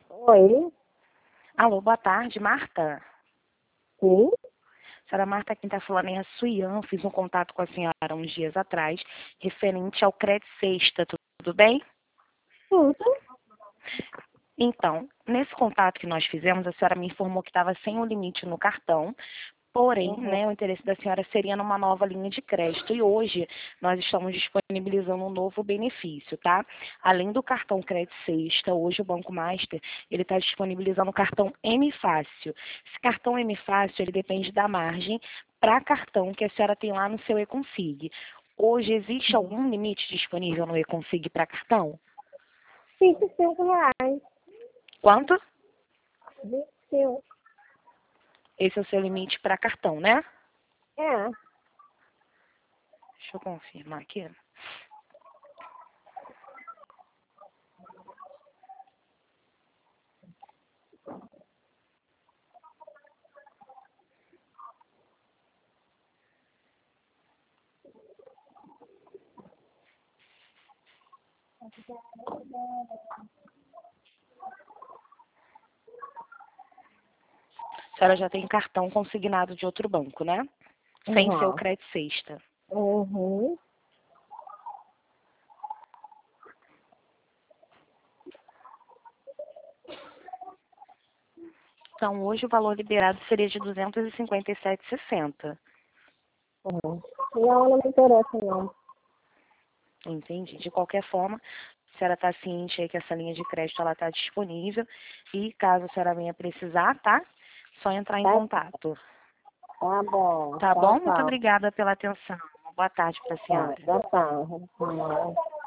Oi, Alô, boa tarde, Marta. sim, Senhora Marta, quem está falando é a Suian. Fiz um contato com a senhora uns dias atrás, referente ao Crédito Sexta, tudo bem? tudo. Então, nesse contato que nós fizemos, a senhora me informou que estava sem o limite no cartão, porém, Uhum. né, o interesse da senhora seria numa nova linha de crédito. E hoje nós estamos disponibilizando um novo benefício, tá? Além do cartão Crédito Sexta, hoje o Banco Master, ele está disponibilizando o cartão M Fácil. Esse cartão M Fácil, ele depende da margem para cartão que a senhora tem lá no seu E-Config. Hoje existe algum limite disponível no E-Config para cartão? R$ 25. Quanto? 25. Esse é o seu limite para cartão, né? É. Deixa eu confirmar aqui. A senhora já tem cartão consignado de outro banco, né? Sem ser o Uhum. Crédito Sexta. Uhum. Então, hoje o valor liberado seria de R$ 257,60. Uhum. Não, não me interessa, não. Entendi. De qualquer forma, a senhora está ciente aí que essa linha de crédito ela está disponível. E caso a senhora venha precisar, tá? Só entrar em Tá, contato. tá bom. Tá Tchau, bom? Muito tchau. obrigada pela atenção. Uma boa tarde para a Tá, senhora. boa tarde.